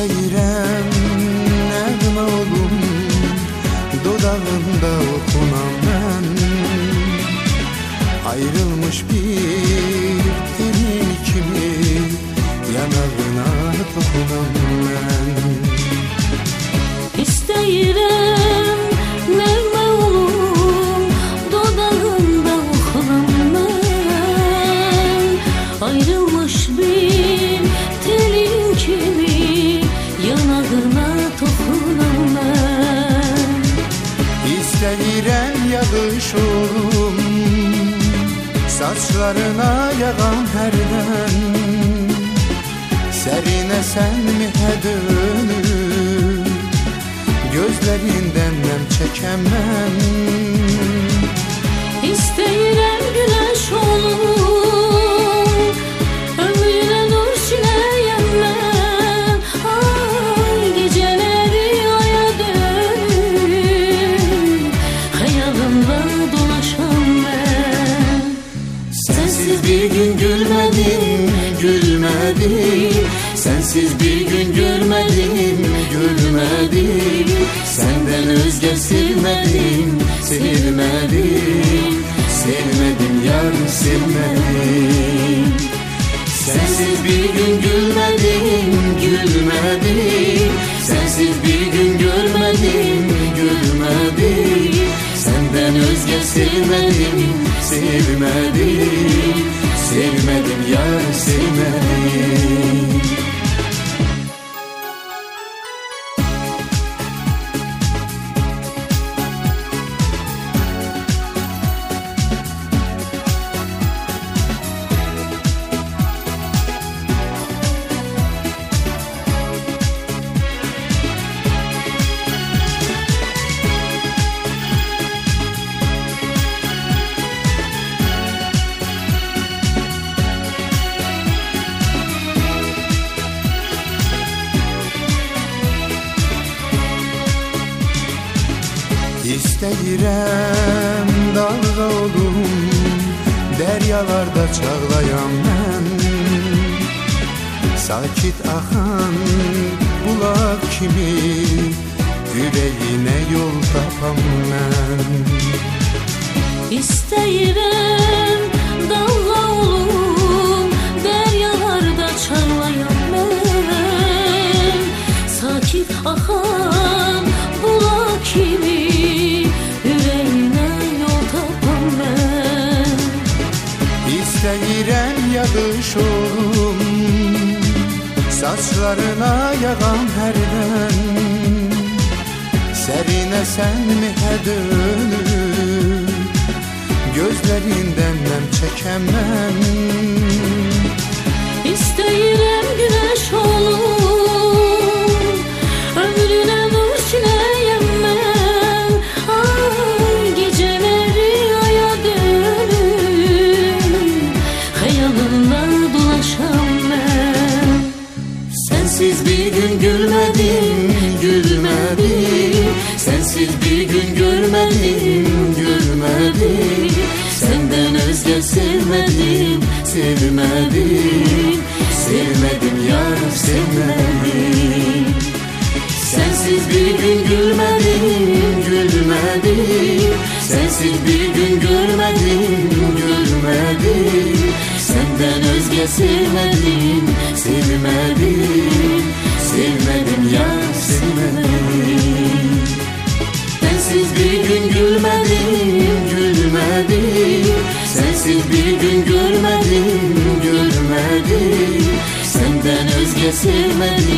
İstəyirəm nəğmə olum, dodağında oxunam mən. Ayrılmış bir tenin kimi yanağına toxunam mən. İstəyirəm nəğmə olum, dodağında oxunam mən. Ayrılmış bir telin kimi yanağına toxunam mən. İstəyirəm yağış olum, saçlarına yağan hərdən. Sərinəsən mihə dönür, gözlərindən nəm çəkəm mən. İstəyirəm güneş olum, ömrünə nur siləyəm mən. Ay, gecələri aya dönür, xəyalımda dolaşam mən. Sensiz bir gün gülmədim, gülmədim. Sensiz bir gün görmedim, gülmedim. Senden özge sevmedim, sevmedim. Sevmedim yar, sevmedim. Sensiz bir gün gülmedim, gülmedim. Sensiz bir gün görmedim, gülmedim. Senden özge sevmedim, sevmedim. Sevmedim yar, sevmedim. İstəyirəm dalga olum, deryalarda çağlayan mən. Sakit axan bulaq kimi ürəyinə yol tapam mən. İstəyirəm dalga olum, deryalarda çağlayan mən. Sakit axan bulaq kimi İstəyirəm yağış olum, saçlarına yağan hərdən. Sərinəsən mihə dönür, gözlərindən nəm çəkəm mən. İstəyirəm güneş olum, ömrünə nur siləyəm mən. Ay, gecələri aya dönür, xəyalımda dolaşam mən. Sensiz bir gün gülmedim, gülmedim. Sensiz bir gün görmedim, görmedim. Senden özge sevmedim, sevmedim. Sevmedim yar, sevmedim. Sensiz bir gün gülmedim, gülmedim. Sensiz bir gün görmedim, görmedim. Senden özge sevmedim, sevmedim. Sevmedim yar, sevmedim. Sensiz bir gün gülmedim, gülmedim. Sensiz bir gün görmedim, görmedim. Senden özge sevmedim,